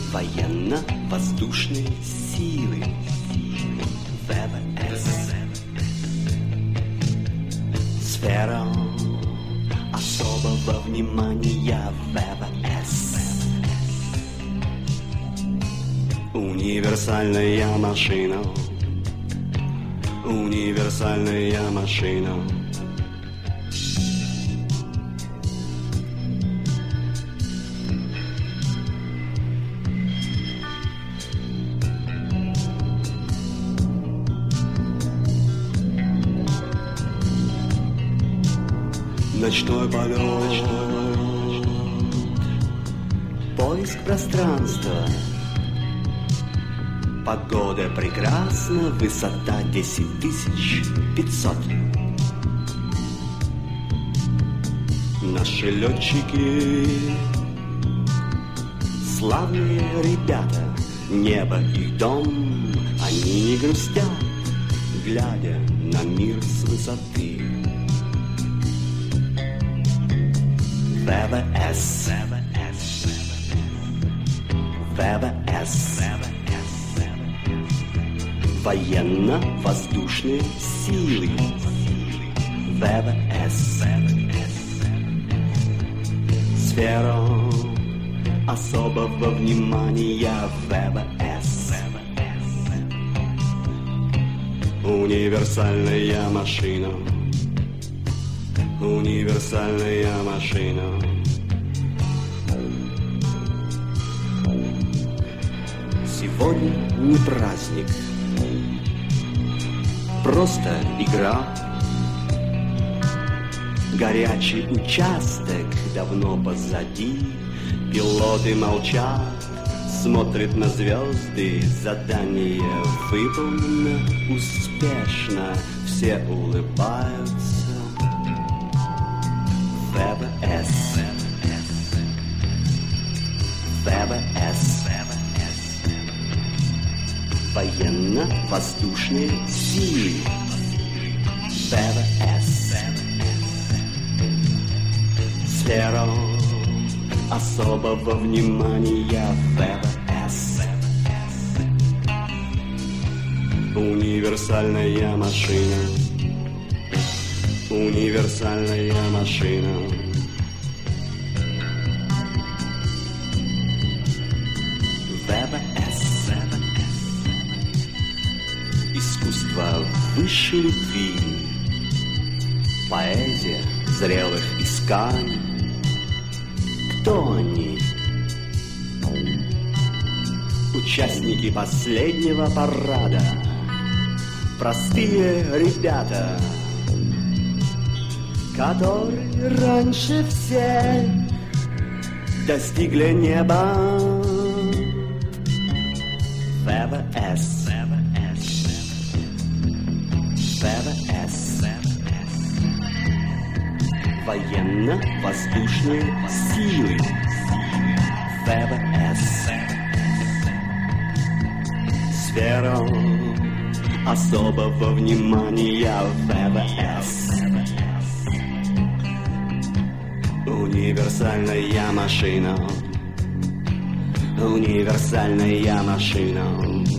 Военно-воздушные силы ВВС. Сфера особого внимания ВВС. Универсальная машина. Универсальная машина. Ночной полет, поиск пространства. Погода прекрасна, высота 10500. Наши летчики славные ребята, небо и дом, они не грустят, глядя на мир с высоты. ВВС. ВВС. Военно-воздушные силы ВВС. Сфера особого внимания ВВС. Универсальная машина. Универсальная машина. Сегодня не праздник, просто игра. Горячий участок давно позади. Пилоты молчат, смотрят на звезды. Задание выполнено успешно, все улыбаются. ВВС. ВВС. Военно-воздушные силы ВВС. Сфера особого внимания ВВС. Универсальная машина. Универсальная машина. ВВС. Искусство высшей любви, поэзия зрелых исканий. Кто они? Участники последнего парада, простые ребята, которые раньше всех достигли неба. ВВС. ВВС. Военно-воздушные силы ВВС. Сфера особого внимания ВВС. Универсальная машина. Универсальная машина.